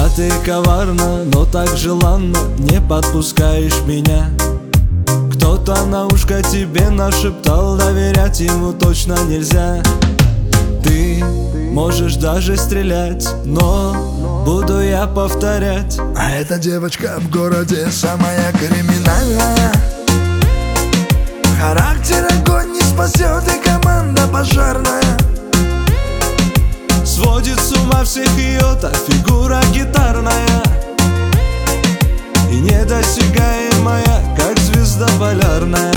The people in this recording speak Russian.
ты коварна, но так желанно не подпускаешь меня. Кто-то на ушко тебе нашептал, доверять ему точно нельзя. Ты можешь даже стрелять, но буду я повторять: а эта девочка в городе самая криминальная. Характер огонь не спасет, и команда пожарная. Сводит с ума всех ее та фигура гитарная, и недосягаемая, как звезда полярная.